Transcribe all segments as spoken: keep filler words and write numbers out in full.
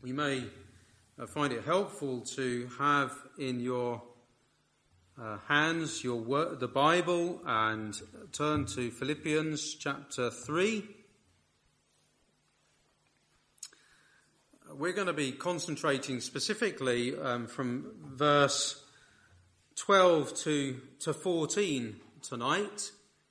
You may uh, find it helpful to have in your uh, hands your word, the Bible, and turn to Philippians chapter three. We're going to be concentrating specifically um, from verse twelve to, to fourteen tonight.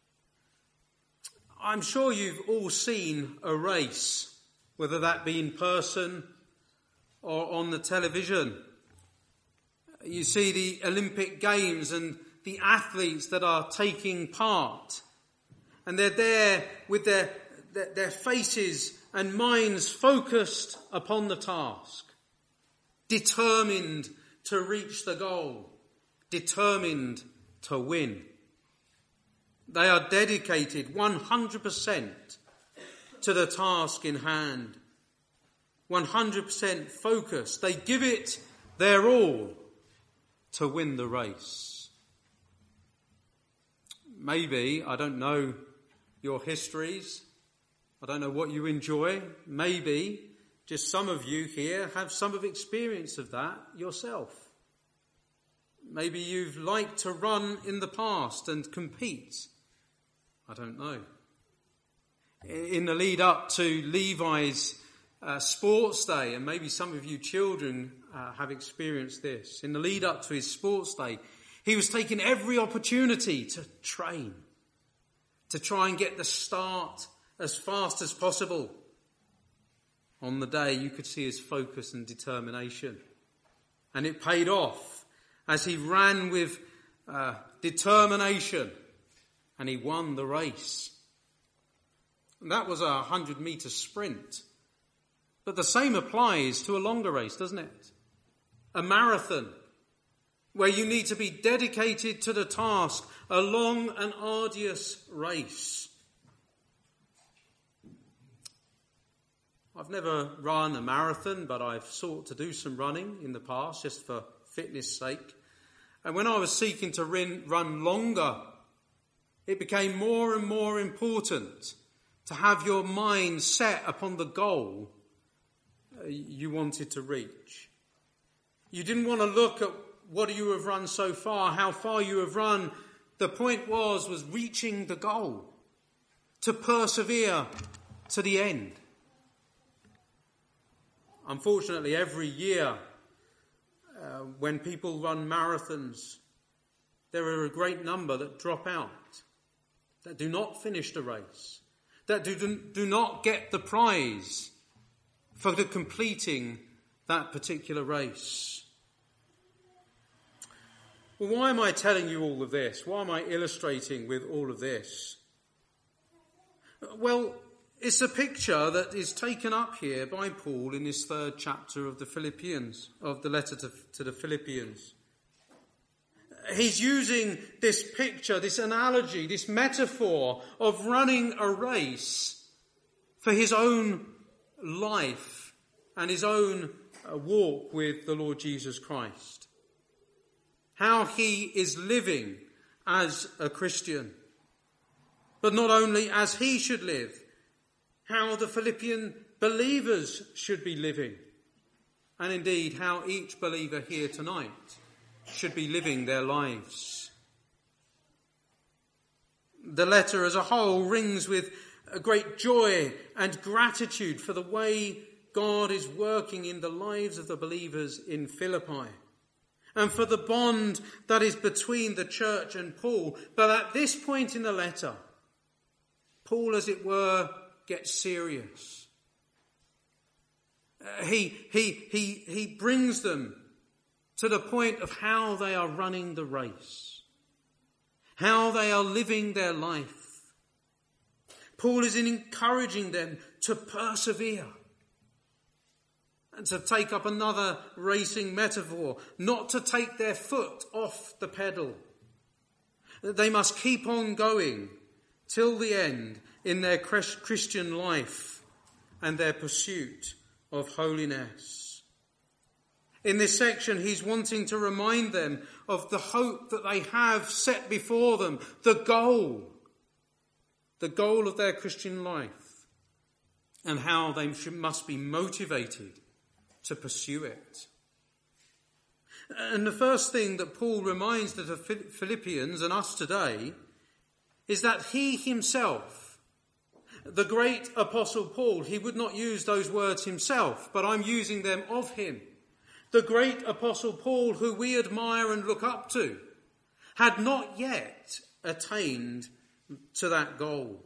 I'm sure you've all seen a race, whether that be in person or on the television. You see the Olympic Games and the athletes that are taking part, and they're there with their, their, their faces and minds focused upon the task, determined to reach the goal, determined to win. They are dedicated one hundred percent to the task in hand, one hundred percent focused. They give it their all to win the race. Maybe, I don't know your histories, I don't know what you enjoy. Maybe just some of you here have some of experience of that yourself. Maybe you've liked to run in the past and compete. I don't know. In the lead up to Levi's uh, sports day, and maybe some of you children uh, have experienced this. In the lead up to his sports day, he was taking every opportunity to train, to try and get the start as fast as possible. On the day, you could see his focus and determination. And it paid off as he ran with uh, determination, and he won the race. And that was a hundred metre sprint. But the same applies to a longer race, doesn't it? A marathon, where you need to be dedicated to the task, a long and arduous race. I've never run a marathon, but I've sought to do some running in the past, just for fitness sake. And when I was seeking to run longer, it became more and more important to have your mind set upon the goal you wanted to reach. You didn't want to look at what you have run so far, how far you have run. The point was, was reaching the goal, to persevere to the end. Unfortunately, every year uh, when people run marathons, there are a great number that drop out, that do not finish the race, that do, do not get the prize for the completing that particular race. Well, why am I telling you all of this? Why am I illustrating with all of this? Well, it's a picture that is taken up here by Paul in this third chapter of the Philippians, of the letter to, to the Philippians. He's using this picture, this analogy, this metaphor of running a race for his own life and his own walk with the Lord Jesus Christ. How he is living as a Christian. But not only as he should live, how the Philippian believers should be living. And indeed, how each believer here tonight should be living their lives. The letter as a whole rings with a great joy and gratitude for the way God is working in the lives of the believers in Philippi, and for the bond that is between the church and Paul. But at this point in the letter, Paul, as it were, gets serious. Uh, he, he, he, he brings them to the point of how they are running the race, how they are living their life. Paul is encouraging them to persevere. And to take up another racing metaphor, not to take their foot off the pedal. They must keep on going till the end in their Christian life and their pursuit of holiness. In this section, he's wanting to remind them of the hope that they have set before them, the goal, the goal of their Christian life, and how they should, must be motivated to pursue it. And the first thing that Paul reminds the Philippians and us today is that he himself, the great apostle Paul, he would not use those words himself, but I'm using them of him. The great apostle Paul, who we admire and look up to, had not yet attained to that goal.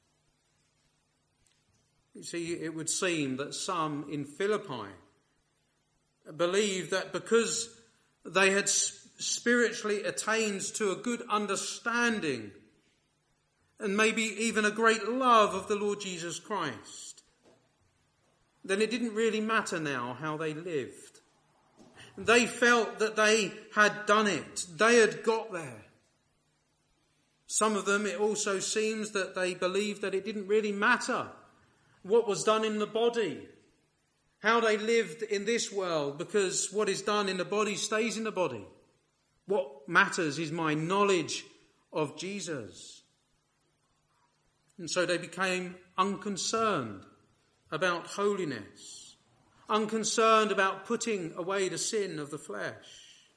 You see, it would seem that some in Philippi believed that because they had spiritually attained to a good understanding and maybe even a great love of the Lord Jesus Christ, then it didn't really matter now how they lived. They felt that they had done it. They had got there. Some of them, it also seems that they believed that it didn't really matter what was done in the body, how they lived in this world, because what is done in the body stays in the body. What matters is my knowledge of Jesus. And so they became unconcerned about holiness, unconcerned about putting away the sin of the flesh.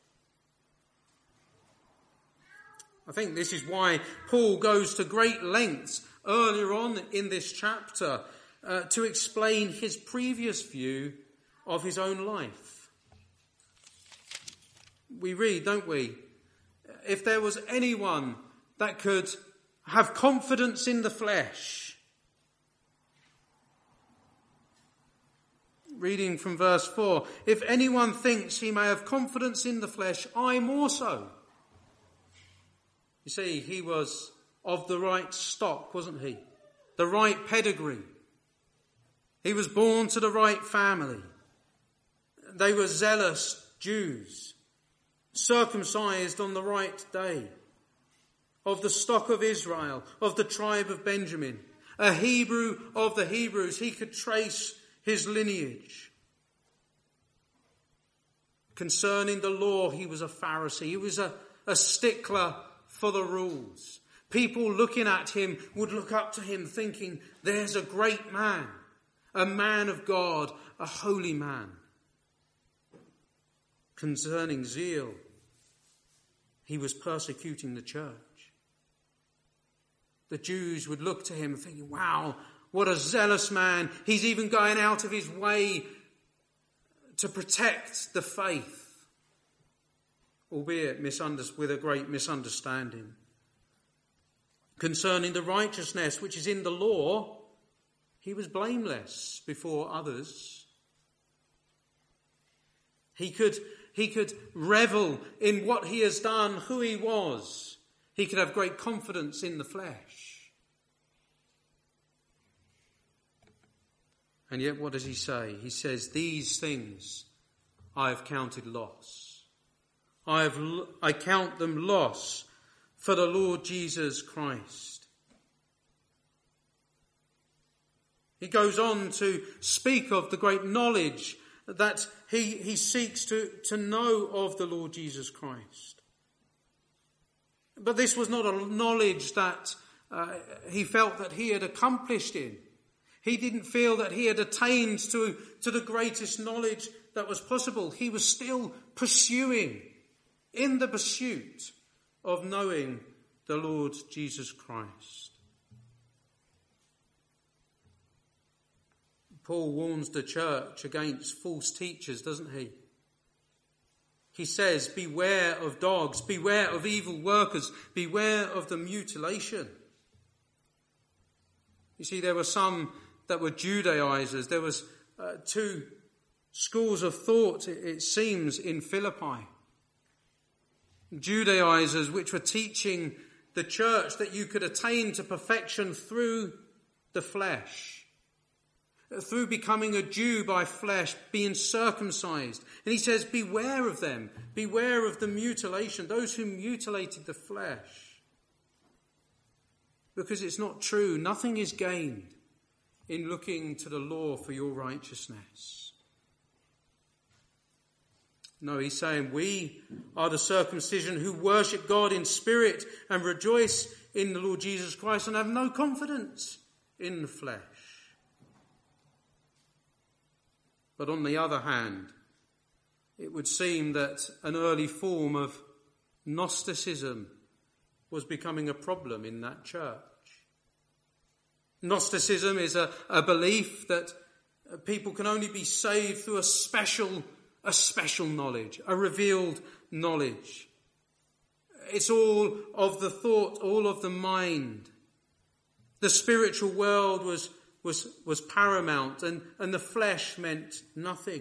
I think this is why Paul goes to great lengths earlier on in this chapter uh, to explain his previous view of his own life. We read, don't we? If there was anyone that could have confidence in the flesh. Reading from verse four, if anyone thinks he may have confidence in the flesh, I more so. You see, he was of the right stock, wasn't he? The right pedigree. He was born to the right family. They were zealous Jews, circumcised on the right day, of the stock of Israel, of the tribe of Benjamin, a Hebrew of the Hebrews. He could trace his lineage. Concerning the law, he was a Pharisee. He was a, a stickler for the rules. People looking at him would look up to him thinking, there's a great man, a man of God, a holy man. Concerning zeal, he was persecuting the church. The Jews would look to him thinking, wow, what a zealous man. He's even going out of his way to protect the faith, albeit misunderstood, with a great misunderstanding. Concerning the righteousness which is in the law, he was blameless before others. He could, he could revel in what he has done, who he was. He could have great confidence in the flesh. And yet what does he say? He says, these things I have counted loss. I have, I count them loss for the Lord Jesus Christ. He goes on to speak of the great knowledge that he, he seeks to, to know of the Lord Jesus Christ. But this was not a knowledge that uh, he felt that he had accomplished in. He didn't feel that he had attained to, to the greatest knowledge that was possible. He was still pursuing, in the pursuit of knowing the Lord Jesus Christ. Paul warns the church against false teachers, doesn't he? He says, beware of dogs, beware of evil workers, beware of the mutilation. You see, there were some that were Judaizers. There was uh, two schools of thought, it, it seems, in Philippi. Judaizers which were teaching the church that you could attain to perfection through the flesh. Through becoming a Jew by flesh, being circumcised. And he says, beware of them. Beware of the mutilation, those who mutilated the flesh. Because it's not true. Nothing is gained in looking to the law for your righteousness. No, he's saying we are the circumcision who worship God in spirit and rejoice in the Lord Jesus Christ and have no confidence in the flesh. But on the other hand, it would seem that an early form of Gnosticism was becoming a problem in that church. Gnosticism is a, a belief that people can only be saved through a special, a special knowledge, a revealed knowledge. It's all of the thought, all of the mind. The spiritual world was, was, was paramount, and, and the flesh meant nothing.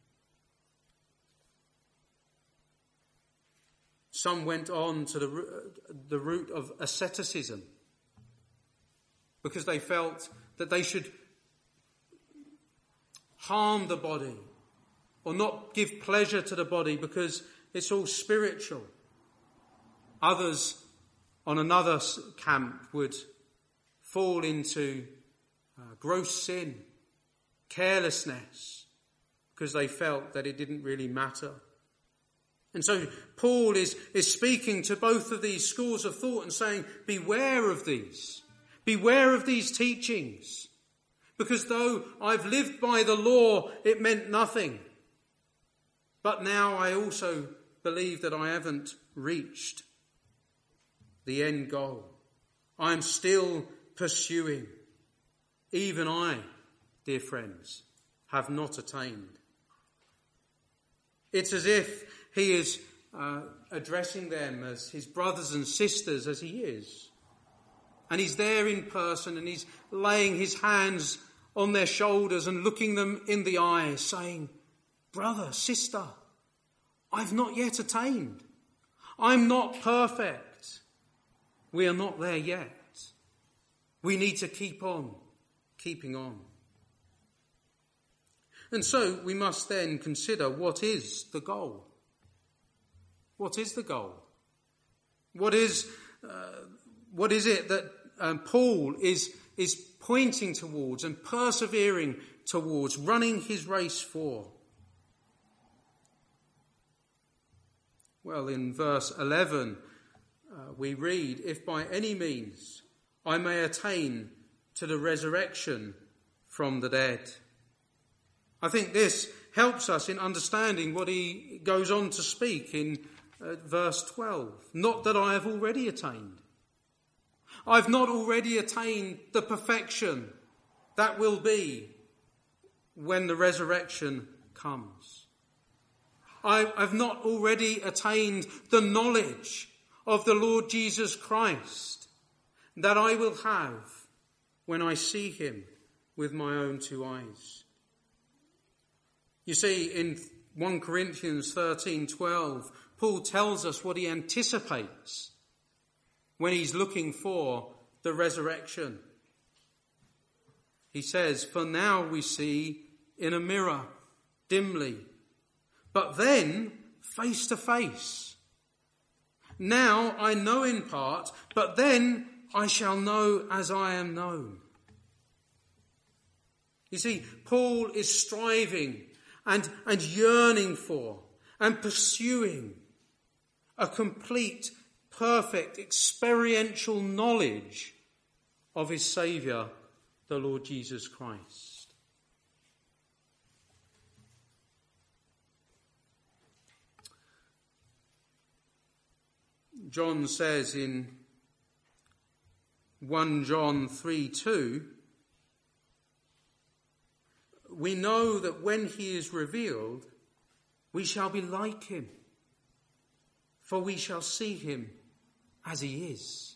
Some went on to the, the route of asceticism because they felt that they should harm the body or not give pleasure to the body because it's all spiritual. Others on another camp would fall into uh, gross sin, carelessness, because they felt that it didn't really matter. And so Paul is, is speaking to both of these schools of thought and saying, beware of these. Beware of these teachings. Because though I've lived by the law, it meant nothing. But now I also believe that I haven't reached the end goal. I'm still pursuing. Even I, dear friends, have not attained. It's as if he is uh, addressing them as his brothers and sisters, as he is. And he's there in person and he's laying his hands on their shoulders and looking them in the eyes, saying, brother, sister, I've not yet attained. I'm not perfect. We are not there yet. We need to keep on, keeping on. And so we must then consider, what is the goal? What is the goal? What is uh, what is it that um, Paul is is pointing towards and persevering towards, running his race for? Well, in verse eleven, uh, we read, if by any means I may attain to the resurrection from the dead. I think this helps us in understanding what he goes on to speak in uh, verse twelve. Not that I have already attained. I've not already attained the perfection that will be when the resurrection comes. I have not already attained the knowledge of the Lord Jesus Christ that I will have when I see him with my own two eyes. You see, in First Corinthians thirteen twelve, Paul tells us what he anticipates when he's looking for the resurrection. He says, for now we see in a mirror, dimly, but then face to face. Now I know in part, but then I shall know as I am known. You see, Paul is striving and, and yearning for and pursuing a complete, perfect, experiential knowledge of his Saviour, the Lord Jesus Christ. John says in First John three two, we know that when he is revealed, we shall be like him, for we shall see him as he is.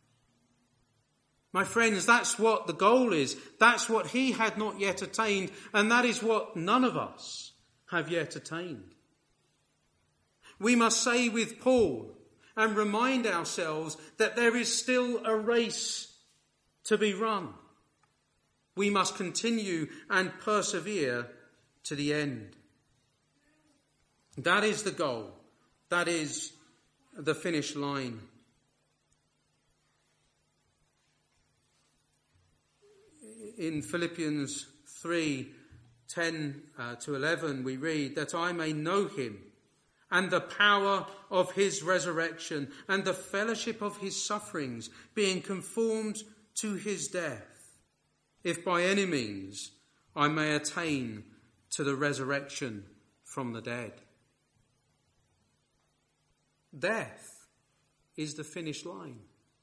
My friends, that's what the goal is. That's what he had not yet attained, and that is what none of us have yet attained. We must say with Paul and remind ourselves that there is still a race to be run. We must continue and persevere to the end. That is the goal. That is the finish line. In Philippians three ten uh, to eleven, we read that I may know him and the power of his resurrection and the fellowship of his sufferings, being conformed to his death, if by any means I may attain to the resurrection from the dead. Death is the finish line.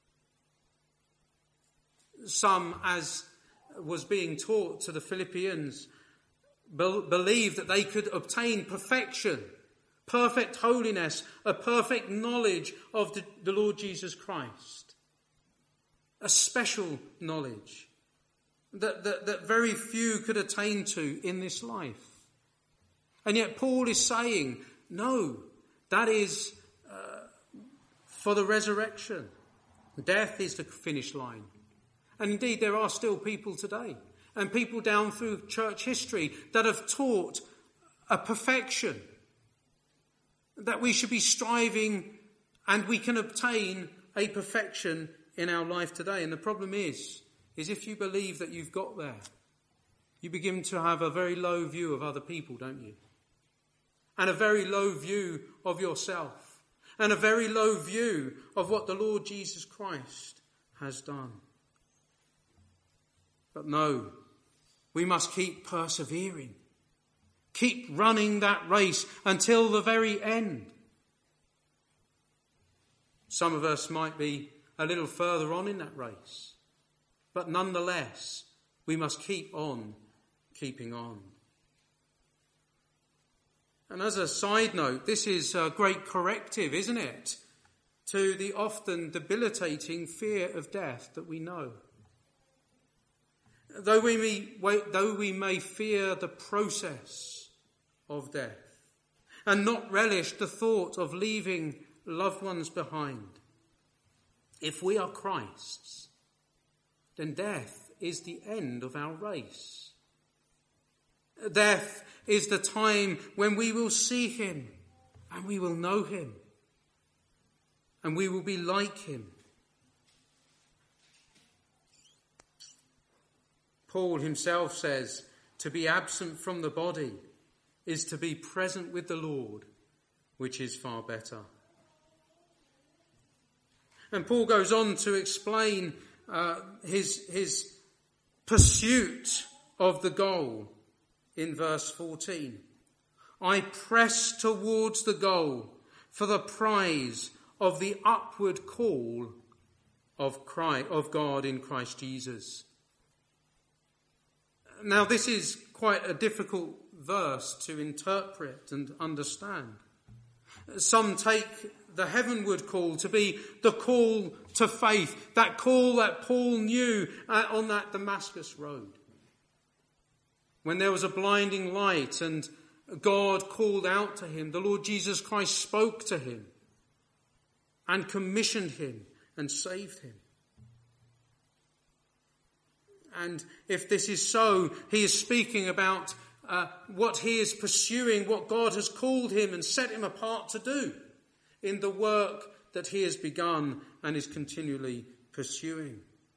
Some, as was being taught to the Philippians, be- believed that they could obtain perfection, perfect holiness, a perfect knowledge of the, the Lord Jesus Christ. A special knowledge that, that, that very few could attain to in this life. And yet Paul is saying, no, that is uh, for the resurrection. Death is the finish line. And indeed, there are still people today, and people down through church history, that have taught a perfection, that we should be striving and we can obtain a perfection in our life today. And the problem is, is if you believe that you've got there, you begin to have a very low view of other people, don't you? And a very low view of yourself, and a very low view of what the Lord Jesus Christ has done. But no, we must keep persevering. Keep running that race until the very end. Some of us might be a little further on in that race, but nonetheless, we must keep on keeping on. And as a side note, this is a great corrective, isn't it, to the often debilitating fear of death that we know. Though we may, though we may fear the process of death and not relish the thought of leaving loved ones behind, if we are Christ's, then death is the end of our race. Death is the time when we will see him and we will know him and we will be like him. Paul himself says, to be absent from the body is to be present with the Lord, which is far better. And Paul goes on to explain uh, his, his pursuit of the goal in verse fourteen. I press towards the goal for the prize of the upward call of Christ, of God in Christ Jesus. Now, this is quite a difficult verse to interpret and understand. Some take the heavenward call to be the call to faith, that call that Paul knew on that Damascus road, when there was a blinding light and God called out to him. The Lord Jesus Christ spoke to him and commissioned him and saved him. And if this is so, he is speaking about uh, what he is pursuing, what God has called him and set him apart to do in the work that he has begun and is continually pursuing.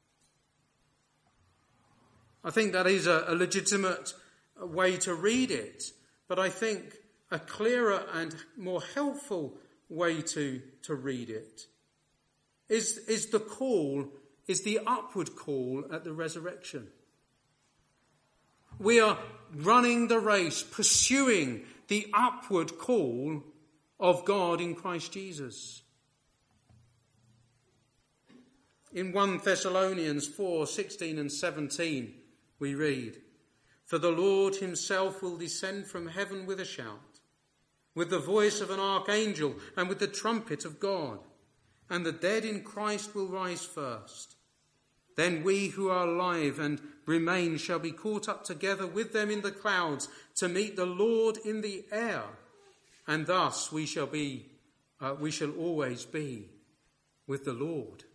I think that is a, a legitimate way to read it, but I think a clearer and more helpful way to, to read it is, is the call is the upward call at the resurrection. We are running the race, pursuing the upward call of God in Christ Jesus. In First Thessalonians four, sixteen and seventeen, we read, for the Lord himself will descend from heaven with a shout, with the voice of an archangel and with the trumpet of God. And the dead in Christ will rise first. Then we who are alive and remain shall be caught up together with them in the clouds to meet the Lord in the air. And thus we shall be, uh, we shall always be with the Lord.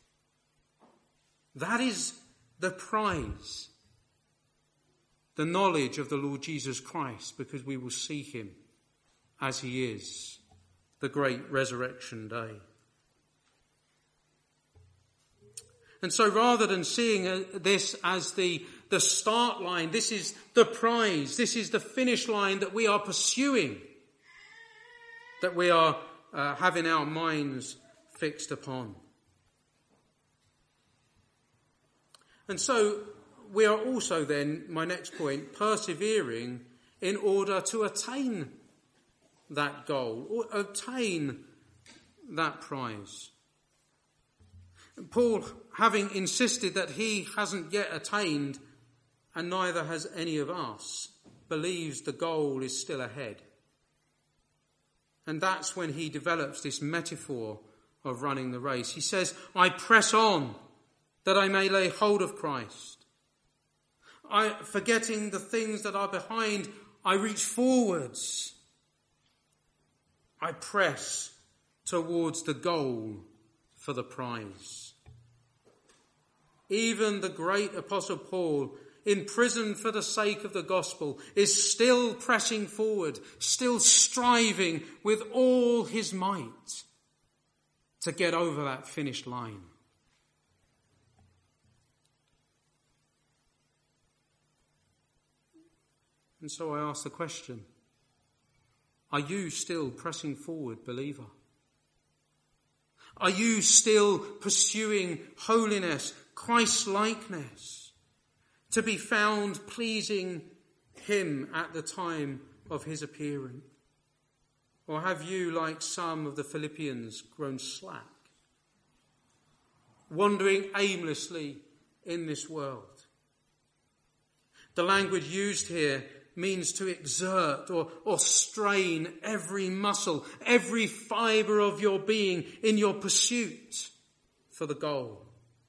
That is the prize, the knowledge of the Lord Jesus Christ, because we will see him as he is, the great resurrection day. And so rather than seeing this as the, the start line, this is the prize, this is the finish line that we are pursuing, that we are uh, having our minds fixed upon. And so we are also then, my next point, persevering in order to attain that goal or obtain that prize. Paul, having insisted that he hasn't yet attained, and neither has any of us, believes the goal is still ahead. And that's when he develops this metaphor of running the race. He says, I press on that I may lay hold of Christ. I, forgetting the things that are behind, I reach forwards. I press towards the goal for the prize. Even the great Apostle Paul, in prison for the sake of the gospel, is still pressing forward, still striving with all his might to get over that finish line. And so I ask the question, are you still pressing forward, believer? Are you still pursuing holiness, Christ-likeness, to be found pleasing him at the time of his appearing? Or have you, like some of the Philippians, grown slack, wandering aimlessly in this world? The language used here means to exert or, or strain every muscle, every fibre of your being in your pursuit for the goal.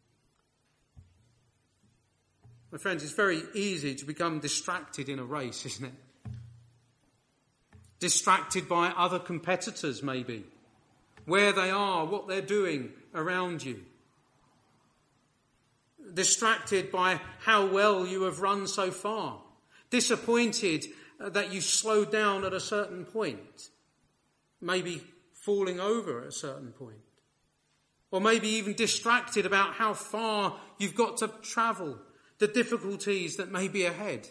My friends, it's very easy to become distracted in a race, isn't it? Distracted by other competitors, maybe, where they are, what they're doing around you. Distracted by how well you have run so far. Disappointed that you slowed down at a certain point. Maybe falling over at a certain point. Or maybe even distracted about how far you've got to travel, the difficulties that may be ahead.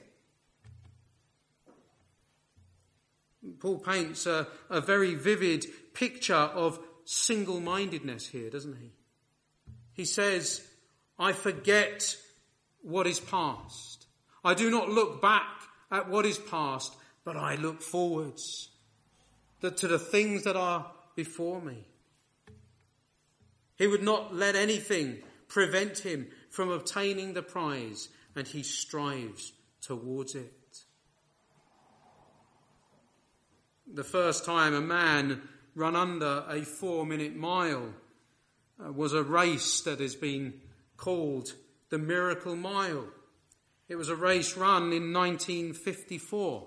Paul paints a, a very vivid picture of single-mindedness here, doesn't he? He says, I forget what is past. I do not look back at what is past, but I look forwards to the things that are before me. He would not let anything prevent him from obtaining the prize, and he strives towards it. The first time a man ran under a four-minute mile uh, was a race that has been called the Miracle Mile. It was a race run in nineteen fifty-four.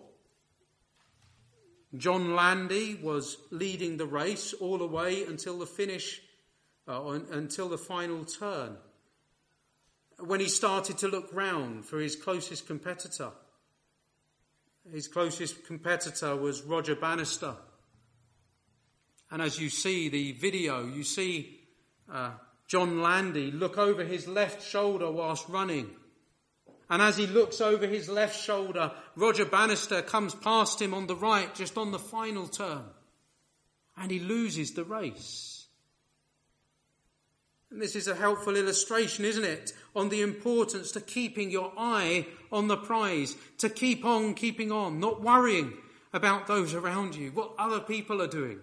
John Landy was leading the race all the way until the finish, uh, until the final turn, when he started to look round for his closest competitor. His closest competitor was Roger Bannister. And as you see the video, you see uh, John Landy look over his left shoulder whilst running. And as he looks over his left shoulder, Roger Bannister comes past him on the right, just on the final turn. And he loses the race. And this is a helpful illustration, isn't it, on the importance to keeping your eye on the prize, to keep on keeping on, not worrying about those around you, what other people are doing.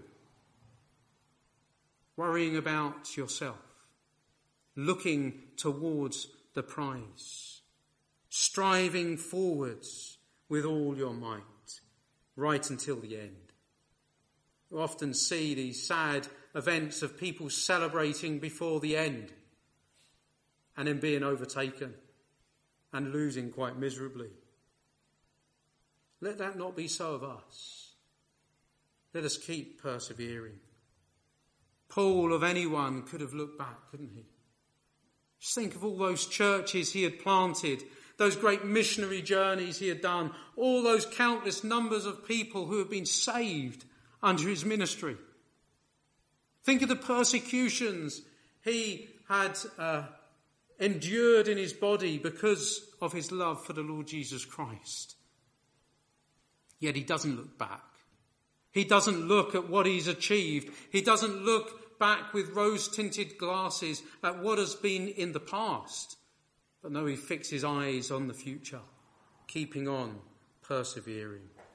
Worrying about yourself, looking towards the prize, striving forwards with all your might, right until the end. You often see these sad events of people celebrating before the end and then being overtaken and losing quite miserably. Let that not be so of us. Let us keep persevering. Paul, of anyone, could have looked back, couldn't he? Just think of all those churches he had planted, those great missionary journeys he had done, all those countless numbers of people who have been saved under his ministry. Think of the persecutions he had uh, endured in his body because of his love for the Lord Jesus Christ. Yet he doesn't look back. He doesn't look at what he's achieved. He doesn't look back with rose-tinted glasses at what has been in the past. But no, he fixes his eyes on the future, keeping on, persevering.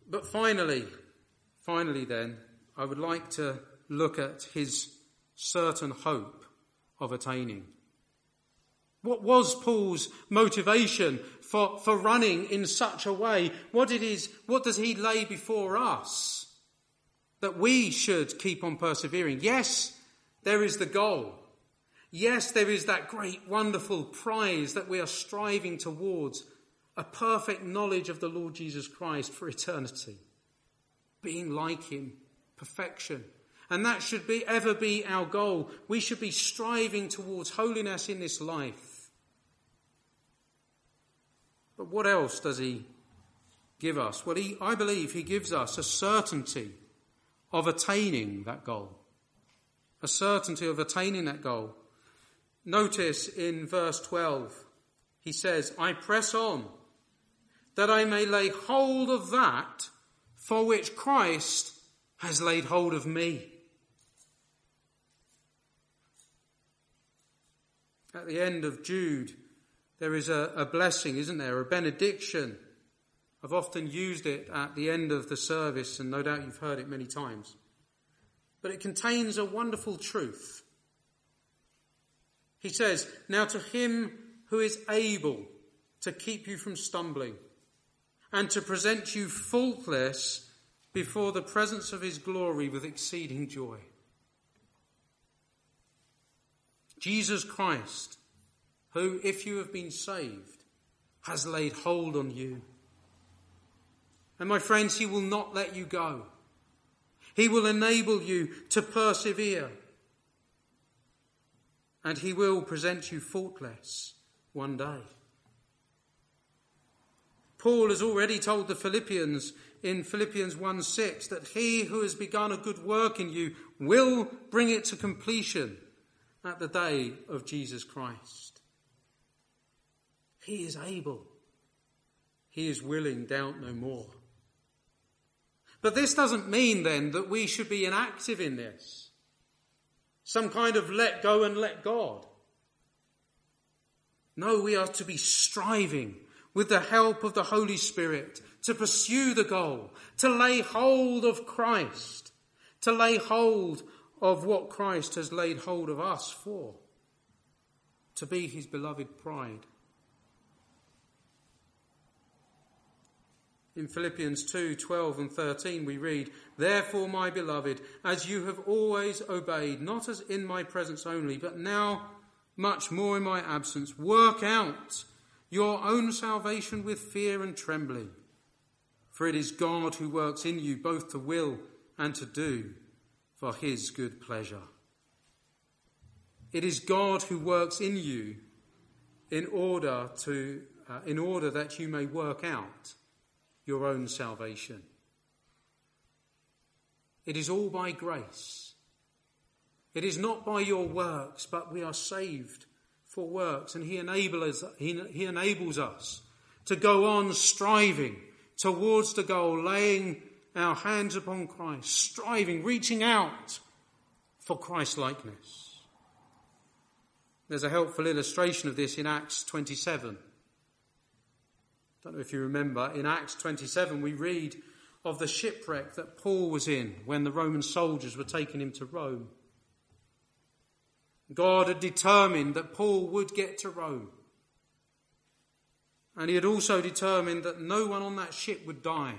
But finally, finally then, I would like to look at his certain hope of attaining. What was Paul's motivation for, for running in such a way? What, it is, what does he lay before us that we should keep on persevering? Yes, there is the goal. Yes, there is that great, wonderful prize that we are striving towards, a perfect knowledge of the Lord Jesus Christ for eternity, being like him, perfection. And that should be ever be our goal. We should be striving towards holiness in this life. But what else does he give us? Well, he, I believe he gives us a certainty of attaining that goal. A certainty of attaining that goal. Notice in verse twelve, he says, I press on, that I may lay hold of that for which Christ has laid hold of me. At the end of Jude, there is a, a blessing, isn't there? A benediction. I've often used it at the end of the service, and no doubt you've heard it many times. But it contains a wonderful truth. He says, now to him who is able to keep you from stumbling and to present you faultless before the presence of his glory with exceeding joy. Jesus Christ, who, if you have been saved, has laid hold on you. And my friends, he will not let you go. He will enable you to persevere. And he will present you faultless one day. Paul has already told the Philippians in Philippians one six that he who has begun a good work in you will bring it to completion at the day of Jesus Christ. He is able. He is willing, doubt no more. But this doesn't mean then that we should be inactive in this. Some kind of let go and let God. No, we are to be striving with the help of the Holy Spirit to pursue the goal, to lay hold of Christ, to lay hold of what Christ has laid hold of us for, to be his beloved bride. In Philippians two, twelve and thirteen we read, therefore, my beloved, as you have always obeyed, not as in my presence only, but now much more in my absence, work out your own salvation with fear and trembling. For it is God who works in you both to will and to do for his good pleasure. It is God who works in you in order to, uh, in order that you may work out your own salvation. It is all by grace. It is not by your works, but we are saved for works, and he enables, he, he enables us to go on striving towards the goal, laying our hands upon Christ, striving, reaching out for Christ-likeness. There's a helpful illustration of this in Acts twenty-seven. I don't know if you remember, in Acts twenty-seven we read of the shipwreck that Paul was in when the Roman soldiers were taking him to Rome. God had determined that Paul would get to Rome. And he had also determined that no one on that ship would die.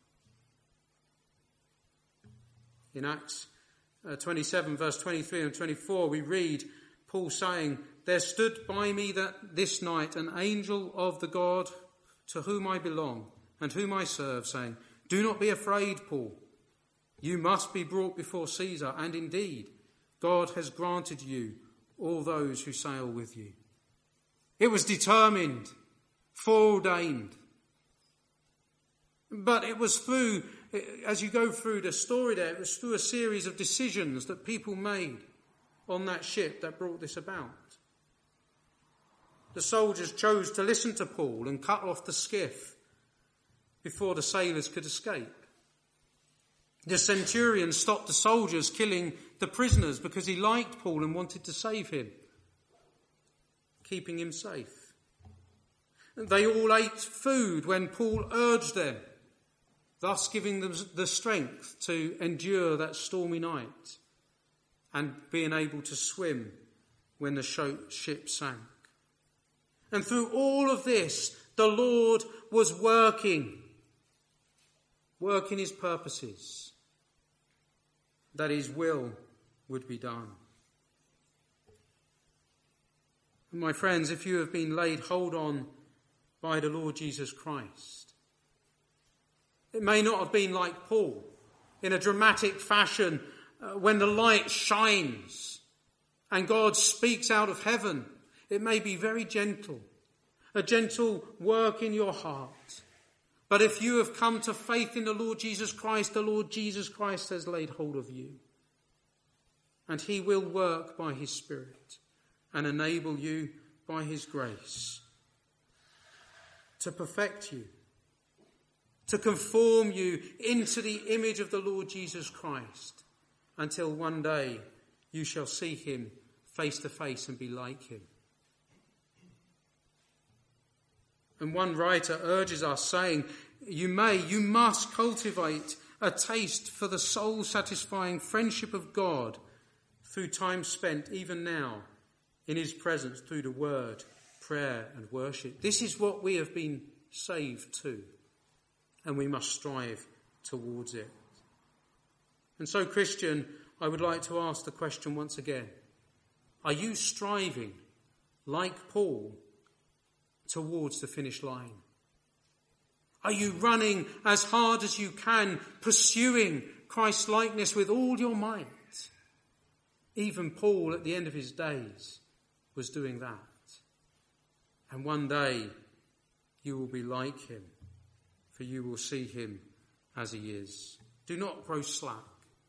In Acts twenty-seven, verse twenty-three and twenty-four, we read Paul saying, there stood by me that this night an angel of the God to whom I belong and whom I serve, saying, do not be afraid, Paul. You must be brought before Caesar, and indeed, God has granted you all those who sail with you. It was determined, foreordained. But it was through, as you go through the story there, it was through a series of decisions that people made on that ship that brought this about. The soldiers chose to listen to Paul and cut off the skiff before the sailors could escape. The centurion stopped the soldiers killing the prisoners because he liked Paul and wanted to save him, keeping him safe. They all ate food when Paul urged them thus giving them the strength to endure that stormy night and being able to swim when the ship sank. And through all of this, the Lord was working, working his purposes, that his will would be done. And my friends, if you have been laid hold on by the Lord Jesus Christ, it may not have been like Paul, in a dramatic fashion, uh, when the light shines and God speaks out of heaven. It may be very gentle, a gentle work in your heart. But if you have come to faith in the Lord Jesus Christ, the Lord Jesus Christ has laid hold of you. And he will work by his Spirit and enable you by his grace to perfect you, to conform you into the image of the Lord Jesus Christ, until one day you shall see him face to face and be like him. And one writer urges us, saying, you may, you must cultivate a taste for the soul-satisfying friendship of God through time spent, even now, in his presence through the word, prayer and worship. This is what we have been saved to, and we must strive towards it. And so, Christian, I would like to ask the question once again. Are you striving, like Paul, towards the finish line? Are you running as hard as you can, pursuing Christ's likeness with all your might? Even Paul, at the end of his days, was doing that. And one day you will be like him, for you will see him as he is. Do not grow slack.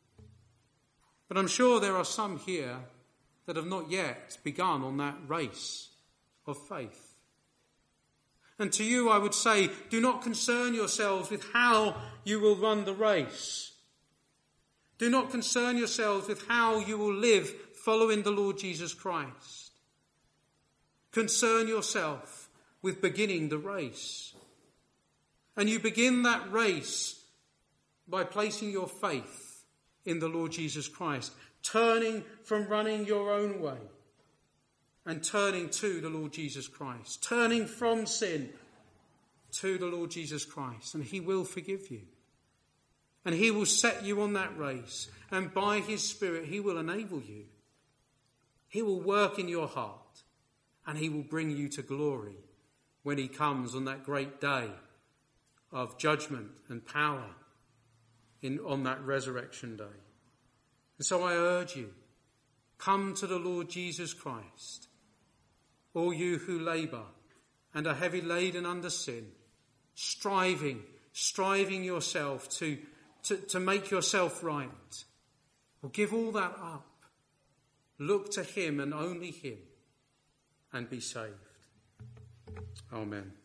But I'm sure there are some here that have not yet begun on that race of faith. And to you I would say, do not concern yourselves with how you will run the race. Do not concern yourselves with how you will live following the Lord Jesus Christ. Concern yourself with beginning the race. And you begin that race by placing your faith in the Lord Jesus Christ, turning from running your own way and turning to the Lord Jesus Christ, turning from sin to the Lord Jesus Christ, and he will forgive you. And he will set you on that race, and by his Spirit he will enable you. He will work in your heart, and he will bring you to glory when he comes on that great day of judgment and power in, on that resurrection day. And so I urge you, come to the Lord Jesus Christ, all you who labour and are heavy laden under sin, striving, striving yourself to, to, to make yourself right. Well, give all that up. Look to him and only him, and be saved. Amen.